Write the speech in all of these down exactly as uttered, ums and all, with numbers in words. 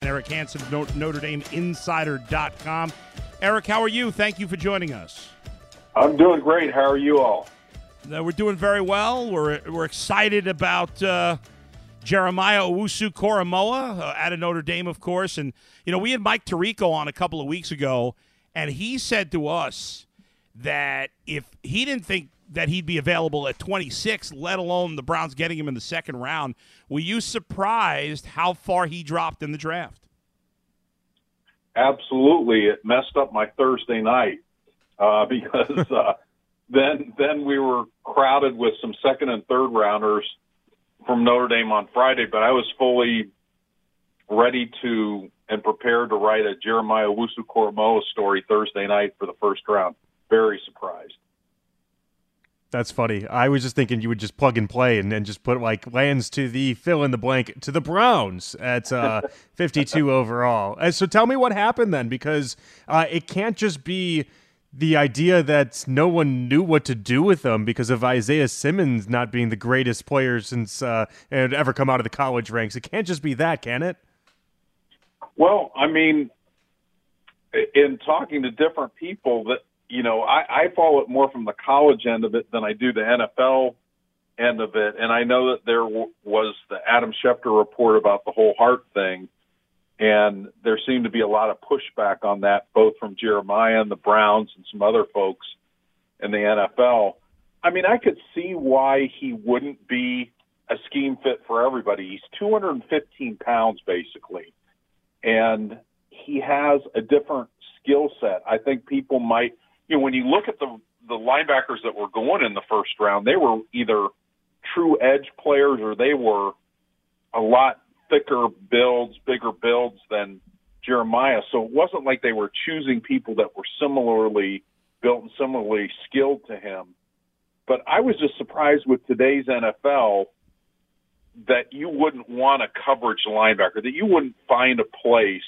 Eric Hansen of Notre Dame Insider dot com. Eric, how are you? Thank you for joining us. I'm doing great. How are you all? Uh, we're doing very well. We're we're excited about uh, Jeremiah Owusu-Koramoah uh, out of Notre Dame, of course. And, you know, we had Mike Tirico on a couple of weeks ago, and he said to us that if he didn't think that he'd be available at twenty-six, let alone the Browns getting him in the second round, were you surprised how far he dropped in the draft? Absolutely. It messed up my Thursday night uh, because uh, then then we were crowded with some second and third rounders from Notre Dame on Friday, but I was fully ready to and prepared to write a Jeremiah Owusu-Koramoah story Thursday night for the first round. Very surprised. That's funny. I was just thinking you would just plug and play and then just put like lands to the fill in the blank to the Browns at uh, fifty-two overall. And so tell me what happened then, because uh, it can't just be the idea that no one knew what to do with them because of Isaiah Simmons not being the greatest player since uh, had ever come out of the college ranks. It can't just be that, can it? Well, I mean, in talking to different people, that you know, I, I follow it more from the college end of it than I do the N F L end of it. And I know that there w- was the Adam Schefter report about the whole heart thing, and there seemed to be a lot of pushback on that, both from Jeremiah and the Browns and some other folks in the N F L. I mean, I could see why he wouldn't be a scheme fit for everybody. He's two hundred fifteen pounds, basically, and he has a different skill set. I think people might – you know, when you look at the the linebackers that were going in the first round, they were either true edge players or they were a lot thicker builds, bigger builds than Jeremiah. So it wasn't like they were choosing people that were similarly built and similarly skilled to him. But I was just surprised with today's N F L that you wouldn't want a coverage linebacker, that you wouldn't find a place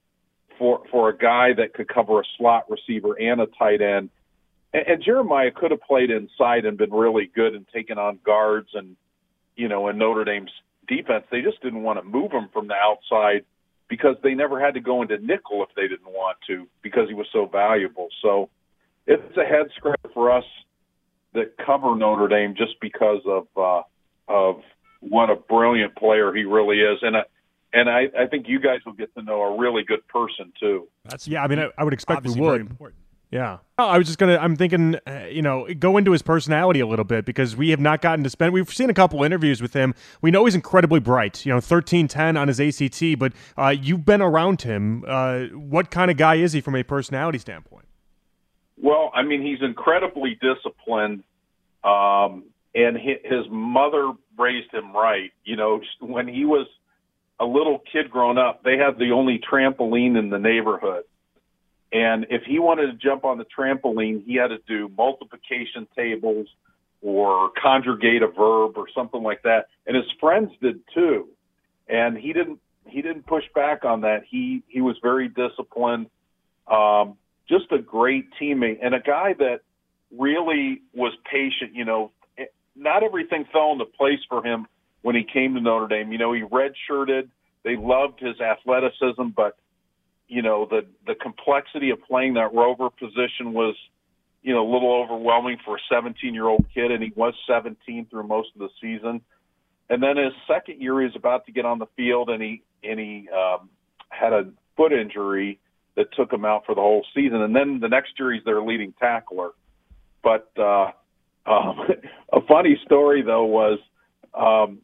for for a guy that could cover a slot receiver and a tight end. And, and Jeremiah could have played inside and been really good and taken on guards and, you know, in Notre Dame's defense. They just didn't want to move him from the outside because they never had to go into nickel if they didn't want to because he was so valuable. So it's a head scratcher for us that cover Notre Dame just because of uh, of what a brilliant player he really is. And a, And I, I think you guys will get to know a really good person too. That's yeah. I mean, I, I would expect we obviously would. very important. Yeah. Oh, I was just gonna. I'm thinking, uh, you know, go into his personality a little bit because we have not gotten to spend. We've seen a couple interviews with him. We know he's incredibly bright. You know, thirteen ten on his A C T. But uh, you've been around him. Uh, what kind of guy is he from a personality standpoint? Well, I mean, he's incredibly disciplined, um, and his mother raised him right. You know, when he was a little kid growing up, they had the only trampoline in the neighborhood. And if he wanted to jump on the trampoline, he had to do multiplication tables or conjugate a verb or something like that. And his friends did too. And he didn't, he didn't push back on that. He, he was very disciplined, um, just a great teammate and a guy that really was patient. You know, not everything fell into place for him when he came to Notre Dame. You know, he redshirted. They loved his athleticism, but, you know, the, the complexity of playing that rover position was, you know, a little overwhelming for a seventeen-year-old kid, and he was seventeen through most of the season. And then his second year, he was about to get on the field, and he and he um, had a foot injury that took him out for the whole season. And then the next year, he's their leading tackler. But uh, um, a funny story, though, was um,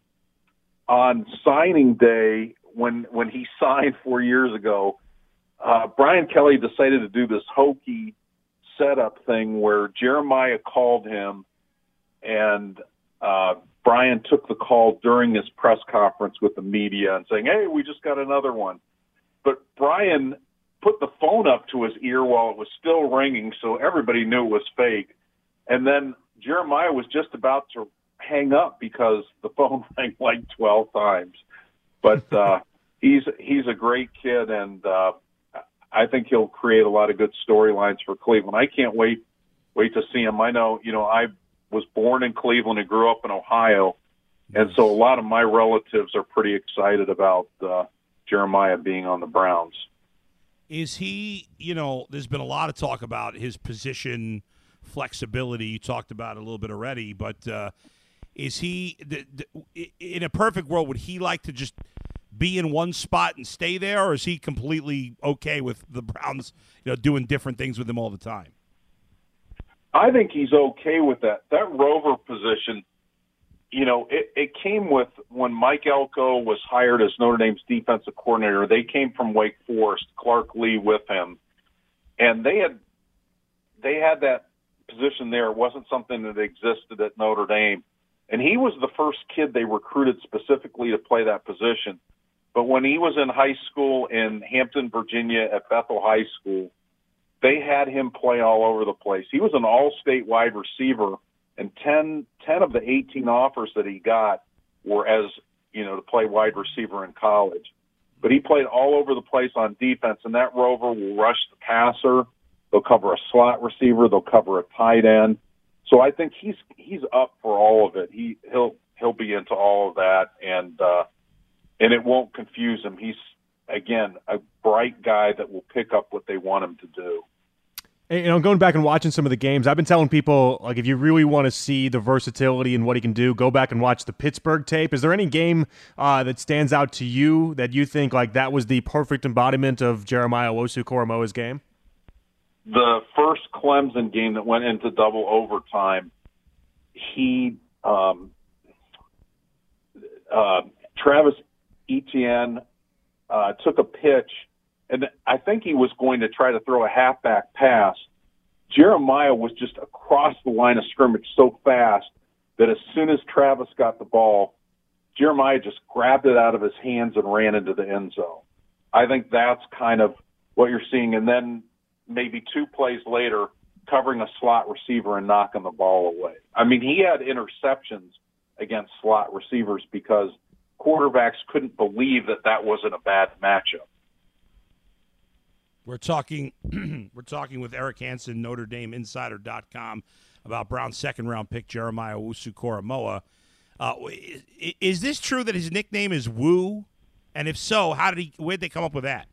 on signing day, when when he signed four years ago, uh, Brian Kelly decided to do this hokey setup thing where Jeremiah called him, and uh, Brian took the call during his press conference with the media and saying, "Hey, we just got another one." But Brian put the phone up to his ear while it was still ringing, so everybody knew it was fake. And then Jeremiah was just about to hang up because the phone rang like twelve times. But uh, he's he's a great kid, and uh, I think he'll create a lot of good storylines for Cleveland. I can't wait wait to see him. I know, you know, I was born in Cleveland and grew up in Ohio, and so a lot of my relatives are pretty excited about uh, Jeremiah being on the Browns. Is he, you know, there's been a lot of talk about his position flexibility. You talked about it a little bit already, but uh, is he, the, the, in a perfect world, would he like to just be in one spot and stay there, or is he completely okay with the Browns, you know, doing different things with him all the time? I think he's okay with that. That rover position, you know, it, it came with when Mike Elko was hired as Notre Dame's defensive coordinator. They came from Wake Forest, Clark Lee with him, and they had they had that position there. It wasn't something that existed at Notre Dame, and he was the first kid they recruited specifically to play that position. But when he was in high school in Hampton, Virginia, at Bethel High School, they had him play all over the place. He was an all-state wide receiver. And ten, ten of the eighteen offers that he got were as, you know, to play wide receiver in college. But he played all over the place on defense, and that rover will rush the passer. They'll cover a slot receiver. They'll cover a tight end. So I think he's he's up for all of it. He he'll he'll be into all of that, and uh, and it won't confuse him. He's again a bright guy that will pick up what they want him to do. You know, going back and watching some of the games, I've been telling people, like, if you really want to see the versatility and what he can do, go back and watch the Pittsburgh tape. Is there any game uh, that stands out to you that you think, like, that was the perfect embodiment of Jeremiah Owusu-Koramoah's game? The first Clemson game that went into double overtime, he, um, uh, Travis Etienne uh, took a pitch, and I think he was going to try to throw a halfback pass. Jeremiah was just across the line of scrimmage so fast that as soon as Travis got the ball, Jeremiah just grabbed it out of his hands and ran into the end zone. I think that's kind of what you're seeing. And then maybe two plays later, covering a slot receiver and knocking the ball away. I mean, he had interceptions against slot receivers because quarterbacks couldn't believe that that wasn't a bad matchup. We're talking we're talking with Eric Hansen, Notre Dame Insider dot com, about Brown's second-round pick, Jeremiah Owusu-Koramoah. Uh, is, is this true that his nickname is Woo? And if so, how did he? Where'd they come up with that?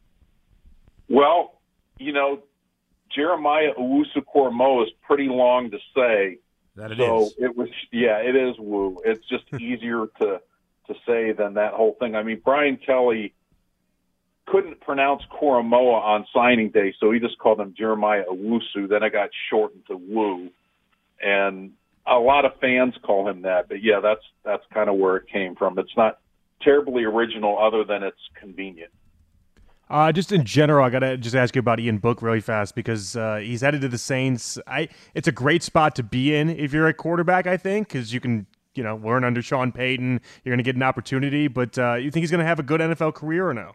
Well, you know, Jeremiah Owusu-Koramoah is pretty long to say. That it so is. it was, yeah, it is Woo. It's just easier to to say than that whole thing. I mean, Brian Kelly couldn't pronounce Koramoah on signing day, so he just called him Jeremiah Owusu. Then it got shortened to Woo, and a lot of fans call him that. But yeah, that's that's kind of where it came from. It's not terribly original, other than it's convenient. Uh, just in general, I gotta just ask you about Ian Book really fast because uh, he's headed to the Saints. I it's a great spot to be in if you're a quarterback, I think, because you can you know learn under Sean Payton. You're gonna get an opportunity, but uh, you think he's gonna have a good N F L career or no?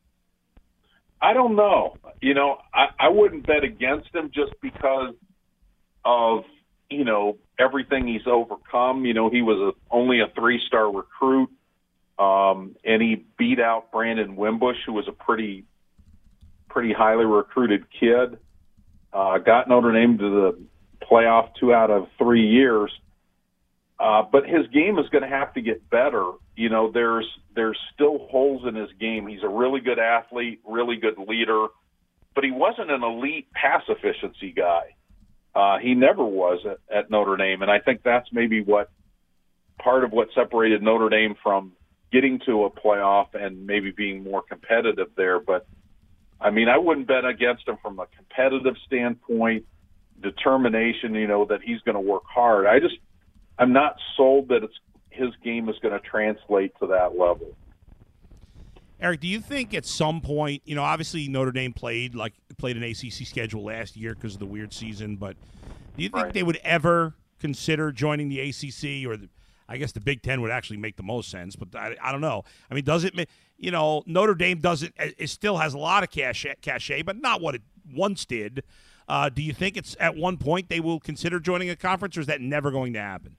I don't know. You know, I, I wouldn't bet against him just because of, you know, everything he's overcome. You know, he was a, only a three-star recruit, um, and he beat out Brandon Wimbush, who was a pretty pretty highly recruited kid. Uh, got Notre Dame to the playoff two out of three years. Uh, but his game is going to have to get better. You know, there's there's still holes in his game. He's a really good athlete, really good leader, but he wasn't an elite pass efficiency guy. Uh, he never was at, at Notre Dame, and I think that's maybe what part of what separated Notre Dame from getting to a playoff and maybe being more competitive there. But, I mean, I wouldn't bet against him from a competitive standpoint, determination, you know, that he's going to work hard. I just I'm not sold that it's his game is going to translate to that level. Eric, do you think at some point, you know, obviously Notre Dame played like played an A C C schedule last year because of the weird season, but do you think Right. they would ever consider joining the A C C, or the, I guess the Big Ten would actually make the most sense, but I, I don't know. I mean, does it? ma- You know, Notre Dame doesn't. It still has a lot of cachet, cachet but not what it once did. Uh, do you think it's at one point they will consider joining a conference, or is that never going to happen?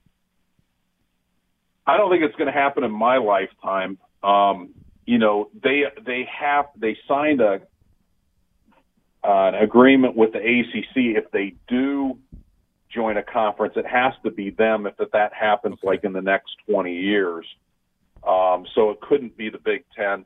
I don't think it's going to happen in my lifetime. Um, you know, they they have they signed a uh, an agreement with the A C C. If they do join a conference, it has to be them. If that, that happens, Okay. like in the next twenty years, um, so it couldn't be the Big Ten.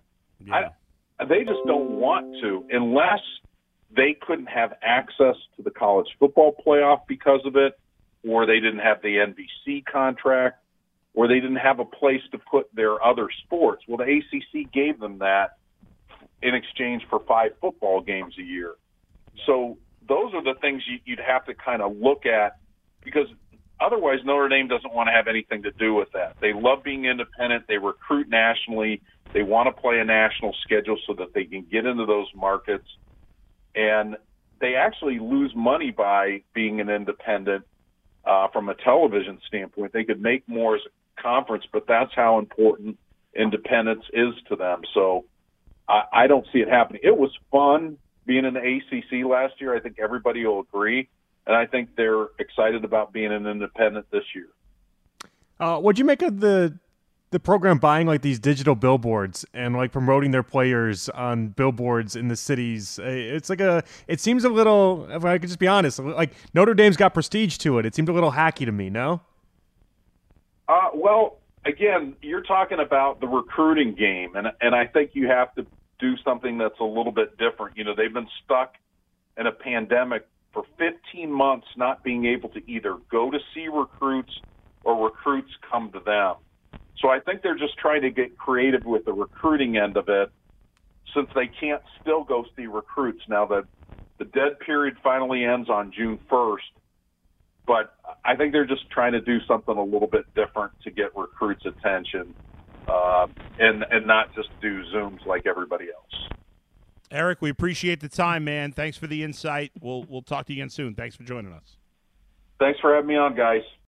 Yeah. I, they just don't want to unless they couldn't have access to the college football playoff because of it, or they didn't have the N B C contract, or they didn't have a place to put their other sports. Well, the A C C gave them that in exchange for five football games a year. So those are the things you, you'd have to kind of look at, because otherwise Notre Dame doesn't want to have anything to do with that. They love being independent. They recruit nationally. They want to play a national schedule so that they can get into those markets. And they actually lose money by being an independent uh, from a television standpoint. They could make more as a conference, but that's how important independence is to them. So I, I don't see it happening. It was fun being in the A C C last year. I think everybody will agree. And I think they're excited about being an independent this year. Uh, what'd you make of the the program buying like these digital billboards and like promoting their players on billboards in the cities? It's like a, it seems a little, if I could just be honest, like Notre Dame's got prestige to it. It seemed a little hacky to me, no? Uh, well, again, you're talking about the recruiting game, and and I think you have to do something that's a little bit different. You know, they've been stuck in a pandemic for fifteen months not being able to either go to see recruits or recruits come to them. So I think they're just trying to get creative with the recruiting end of it, since they can't still go see recruits. Now that the dead period finally ends on June first, but I think they're just trying to do something a little bit different to get recruits' attention, uh, and and not just do Zooms like everybody else. Eric, we appreciate the time, man. Thanks for the insight. We'll we'll talk to you again soon. Thanks for joining us. Thanks for having me on, guys.